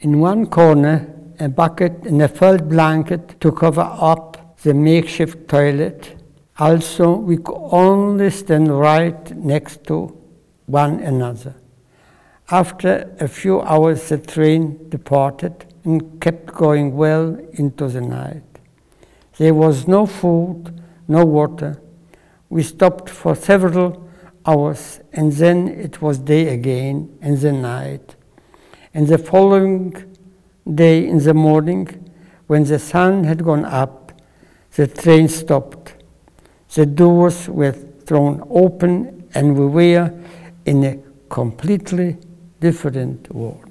In one corner, a bucket and a felt blanket to cover up the makeshift toilet. Also, we could only stand right next to one another. After a few hours, the train departed and kept going well into the night. There was no food, no water. We stopped for several hours, and then it was day again and the night. And the following day in the morning, when the sun had gone up, the train stopped. The doors were thrown open, and we were in a completely different world.